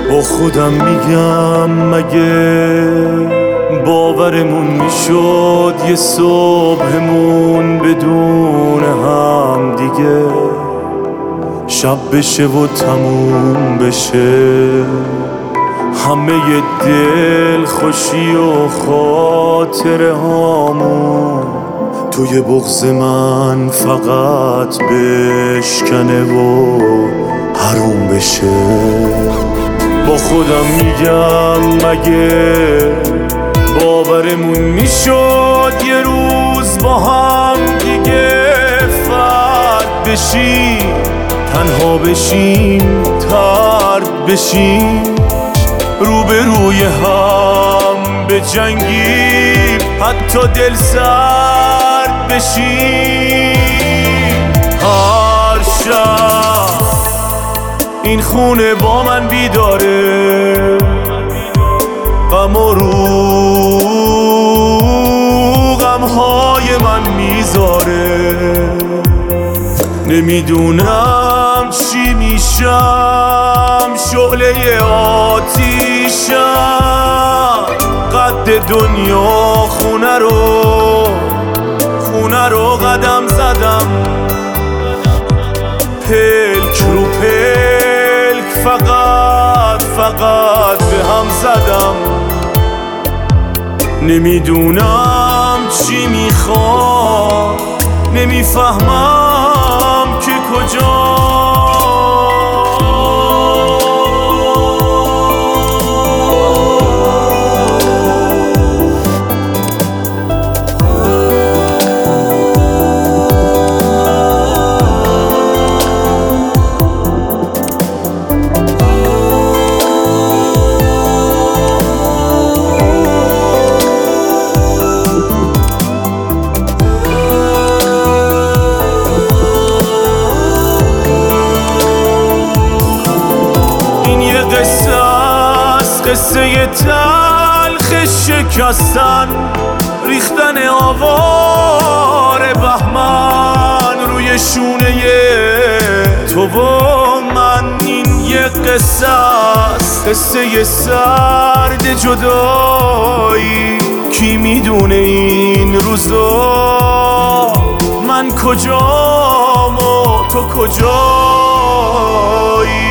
با خودم میگم مگه باورمون میشد یه صبحمون بدون هم دیگه شب بشه و تموم بشه همه دل خوشی و خاطره هامون توی بغض من فقط بشکنه و حروم بشه. با خودم میگم مگه باورمون میشد یه روز با هم دیگه فرد بشیم، تنها بشیم، ترد بشیم، روبروی هم بجنگیم، حتی دل سرد بشیم. هر شب این خونه با من بیداره، غم و رو غمهای من میذاره. نمیدونم چی میشم، شعله آتیشم، قد دنیا خونه رو قدم زدم، پلک رو پلک فقط به هم زدم. نمیدونم چی میخوام، نمیفهمم که کجا. قصه تلخ شکستن، ریختن آوار بهمن روی شونه تو و من. این یه قصه است، قصه سرد جدایی. کی میدونه این روزا من کجام و تو کجایی.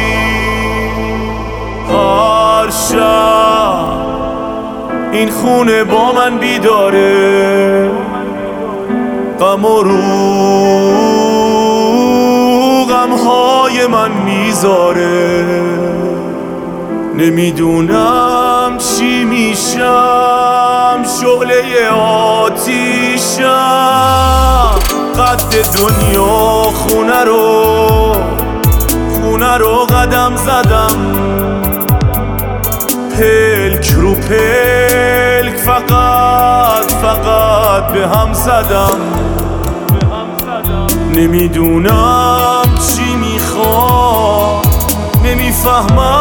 شب این خونه با من بیداره، غم و رو غمهای من میذاره. نمیدونم چی میشم، شعله آتیشم، قد دنیا خونه رو قدم زدم، پلک رو پلک فقط به هم زدم. نمیدونم چی میخوام، نمیفهمم